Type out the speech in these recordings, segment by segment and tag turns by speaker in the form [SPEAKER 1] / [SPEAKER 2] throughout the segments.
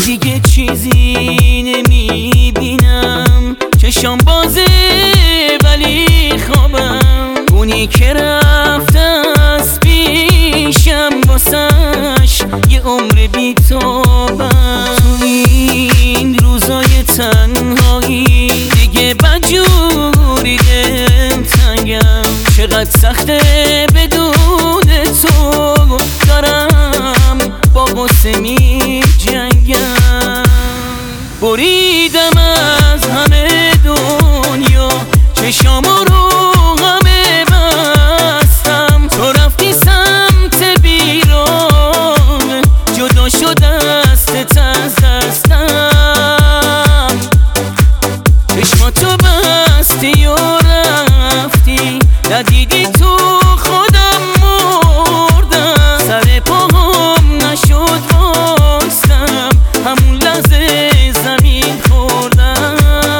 [SPEAKER 1] دیگه چیزی نمیبینم، چشام بازه ولی خوابم. اونی که رفته از پیشم واسش یه عمر بی‌تابم. تو این روزای تنهایی دیگه بدجوری دلتنگم. چقدر سخته بدون تو، دارم با غصه می جنگم. بریدم از همه دنیا، چشامو رو همه بستم. تو رفتی سمت بیرون، جدا شد دستت از دستم. چشماتو بستی و رفتی، ندیدی تو خودم مردم. سر پاهم نشد بایستم، همون لحظه زمین خوردم.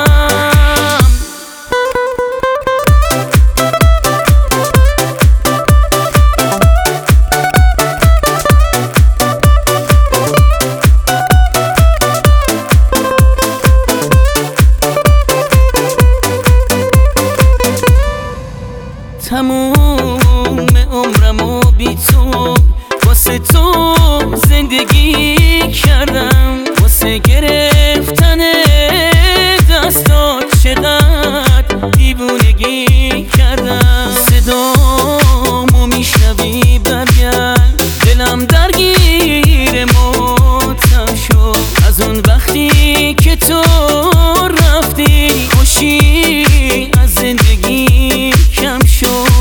[SPEAKER 1] تموم عمرمو بی تو واسه تو زندگی کردم. واسه گرفتن دستات چقدر دیوونگی کردم. صدامو میشنوی برگرد، دلم درگیر ماتم شد. از اون وقتی که تو رفتی، خوشی از زندگی کم شد.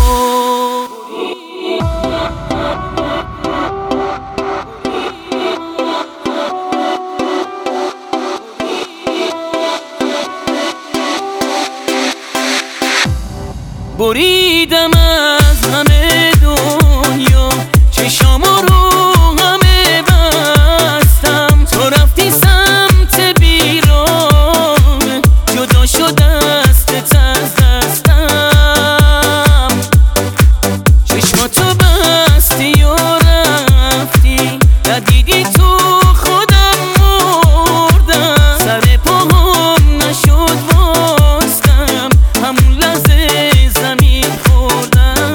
[SPEAKER 1] بریدم از همه دنیا، چشامو رو همه بستم. تو رفتی سمت بیرون، جدا شد دستت از دستم. چشماتو بستی و رفتی، ندیدی تو خودم مردم. سر پاهم نشد بایستم، همون لحظه زمین خوردم.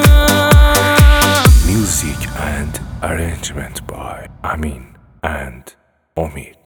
[SPEAKER 2] Music and arrangement by Amin and Omid.